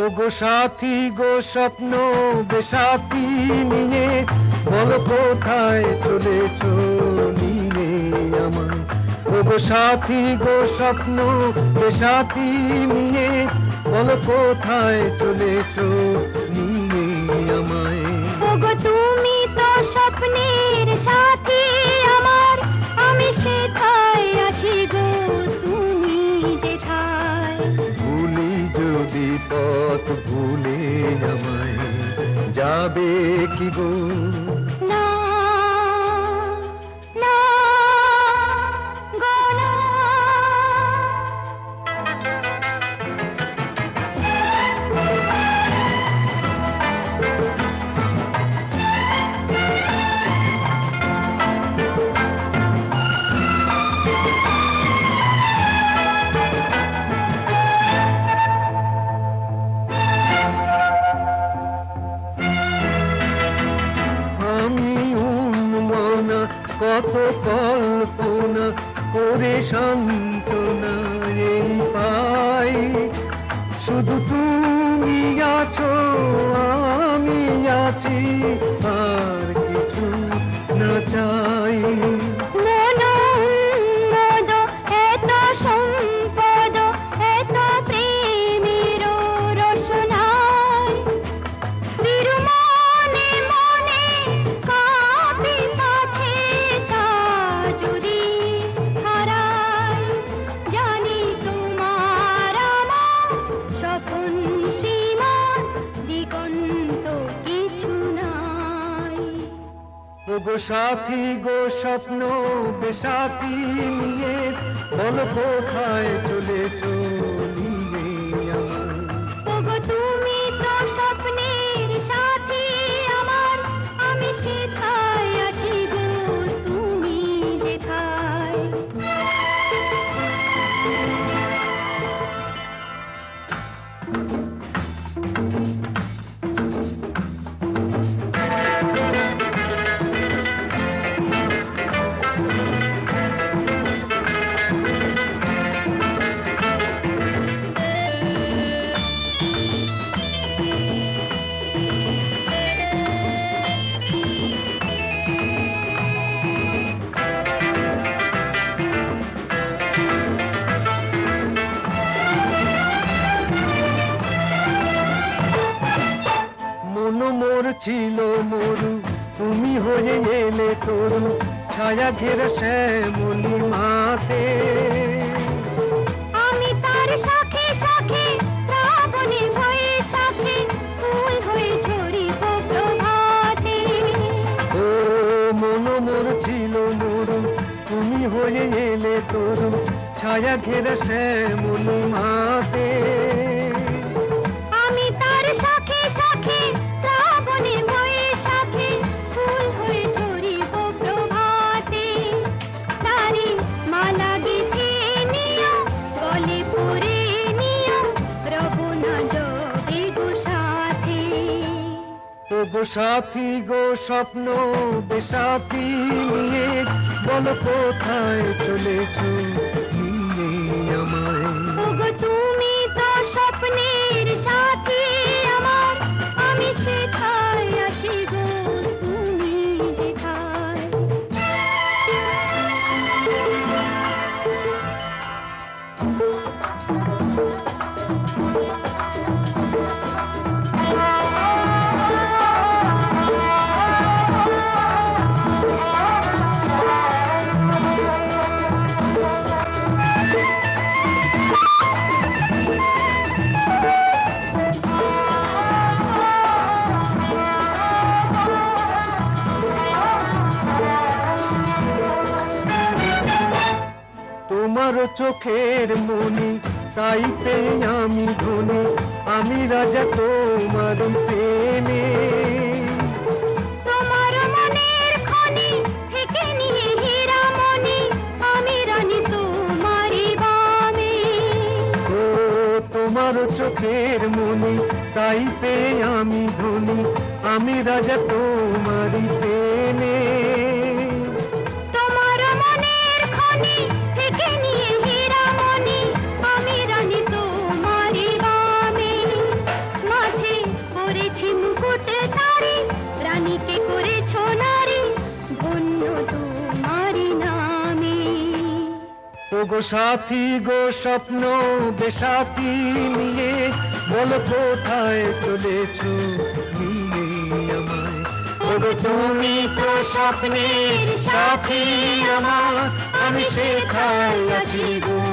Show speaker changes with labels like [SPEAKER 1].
[SPEAKER 1] ওগো সাথী গো স্বপ্ন বেসাথী নিয়ে বলো কোথায় চলেছো নিয়ে আমায়। ওগো সাথী গো স্বপ্ন বেসাথী নিয়ে বলো কোথায় চলেছো নিয়ে আমায়।
[SPEAKER 2] ওগো তুমি তো স্বপ্নের সাথী আমার, আমি সেথায় আছি গো তুমি যেথায়।
[SPEAKER 1] ভুলি যদি পথ ভুলে আমায় যাবে কি গো?
[SPEAKER 2] না না গো না।
[SPEAKER 1] কত কল্পনা করে সান্ত্বনা এই পাই, শুধু তুমি আছো আমি আছি আর কিছু না চাই।
[SPEAKER 2] এত সম্পদ এত প্রেমের রসনায়, বিরুমনে মনে কাঁপি কাছে তা যদি হারাই। জানি তোমার আমার স্বপন সীমার দিগন্ত কিছু নাই।
[SPEAKER 1] ওগো সাথী গো স্বপ্ন বেসাথী নিয়ে বলো কোথায় চলেছো নিয়ে আমায়।
[SPEAKER 2] ওগো তুমি তো স্বপ্নের সাথী আমার, আমি সেথায় আছি গো তুমি যেথায়।
[SPEAKER 1] মোর ছিল মরু তুমি হয়ে এলে তরু, ছায়া ঘেরা শ্যামলি মাতে।
[SPEAKER 2] আমি তার সাথে সাথে শ্রাবণে ভয়ে সাথে ফুল হয়ে ঝরিব প্রভাতে।
[SPEAKER 1] ও মন মোর ছিল মরু তুমি হয়ে এলে তরু, ছায়া ঘেরা শ্যামলি মাতে।
[SPEAKER 2] আমি তার সাথে সাথে শ্রাবণে ভয়ে সাথে ফুল হয়ে ঝরিব প্রভাতে। তারি মালা গেঁথে নিও গলে পরে নিও, রব না যাবে গো সাথে।
[SPEAKER 1] ওগো সাথী গো স্বপ্ন বেসাথী নিয়ে বলো কোথায় চলেছো নিয়ে আমায়।
[SPEAKER 2] ওগো তুমি তো স্বপ্নের সাথী আমার, আমি সেথায় আছি গো তুমি যেথায়।
[SPEAKER 1] তোমার চোখের মনি তাই পেয়ে আমি ধনী, আমি রাজা তোমার প্রেমে।
[SPEAKER 2] তোমার মনের খনি থেকে নিয়ে হীরা মনি, আমি রানী তোমারই বামে।
[SPEAKER 1] ও তোমার চোখের মনি তাই পেয়ে আমি ধনী, আমি রাজা তোমারই প্রেমে।
[SPEAKER 2] তোমার মনের খনি থেকে নিয়ে হীরা মনি, আমি রানী তোমারই বামে।
[SPEAKER 1] গো সাথী গো স্বপ্ন বেসাথী নিয়ে বলো কোথায় চলেছো নিয়ে আমায় ওগো তুমি তো স্বপ্নের সাথী আমার আমি সেখানে আছি গো